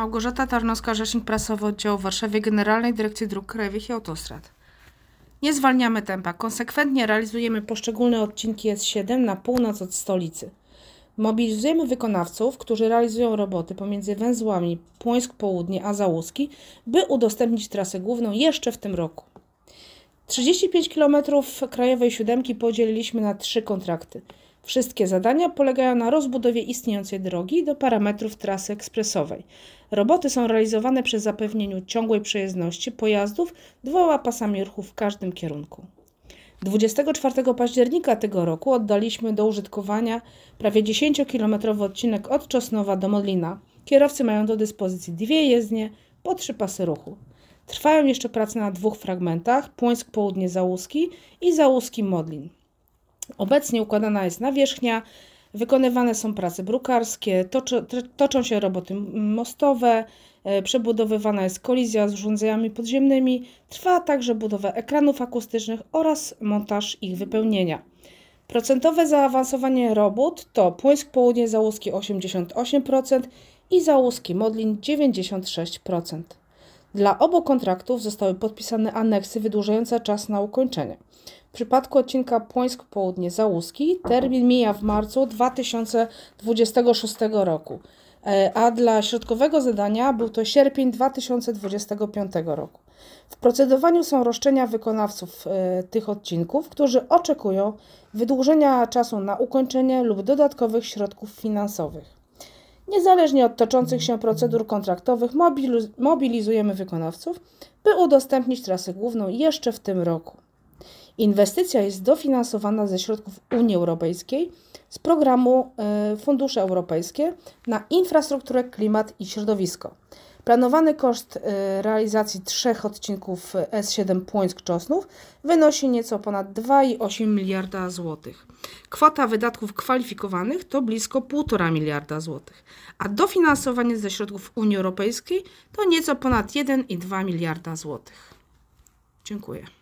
Małgorzata Tarnowska, rzecznik prasowy oddziału w Warszawie Generalnej Dyrekcji Dróg Krajowych i Autostrad. Nie zwalniamy tempa, konsekwentnie realizujemy poszczególne odcinki S7 na północ od stolicy. Mobilizujemy wykonawców, którzy realizują roboty pomiędzy węzłami Płońsk Południe a Załuski, by udostępnić trasę główną jeszcze w tym roku. 35 km Krajowej Siódemki podzieliliśmy na 3 kontrakty. Wszystkie zadania polegają na rozbudowie istniejącej drogi do parametrów trasy ekspresowej. Roboty są realizowane przy zapewnieniu ciągłej przejezdności pojazdów 2 pasami ruchu w każdym kierunku. 24 października tego roku oddaliśmy do użytkowania prawie 10-kilometrowy odcinek od Czosnowa do Modlina. Kierowcy mają do dyspozycji 2 jezdnie po 3 pasy ruchu. Trwają jeszcze prace na 2 fragmentach, Płońsk Południe Załuski i Załuski Modlin. Obecnie układana jest nawierzchnia, wykonywane są prace brukarskie, toczą się roboty mostowe, przebudowywana jest kolizja z urządzeniami podziemnymi, trwa także budowa ekranów akustycznych oraz montaż ich wypełnienia. Procentowe zaawansowanie robót to Płońsk Południe Załuski 88% i Załuski Modlin 96%. Dla obu kontraktów zostały podpisane aneksy wydłużające czas na ukończenie. W przypadku odcinka Płońsk Południe Załuski termin mija w marcu 2026 roku, a dla środkowego zadania był to sierpień 2025 roku. W procedowaniu są roszczenia wykonawców tych odcinków, którzy oczekują wydłużenia czasu na ukończenie lub dodatkowych środków finansowych. Niezależnie od toczących się procedur kontraktowych mobilizujemy wykonawców, by udostępnić trasę główną jeszcze w tym roku. Inwestycja jest dofinansowana ze środków Unii Europejskiej z programu Fundusze Europejskie na infrastrukturę, klimat i środowisko. Planowany koszt realizacji 3 odcinków S7 Płońsk-Czosnów wynosi nieco ponad 2,8 miliarda złotych. Kwota wydatków kwalifikowanych to blisko 1,5 miliarda złotych, a dofinansowanie ze środków Unii Europejskiej to nieco ponad 1,2 miliarda złotych. Dziękuję.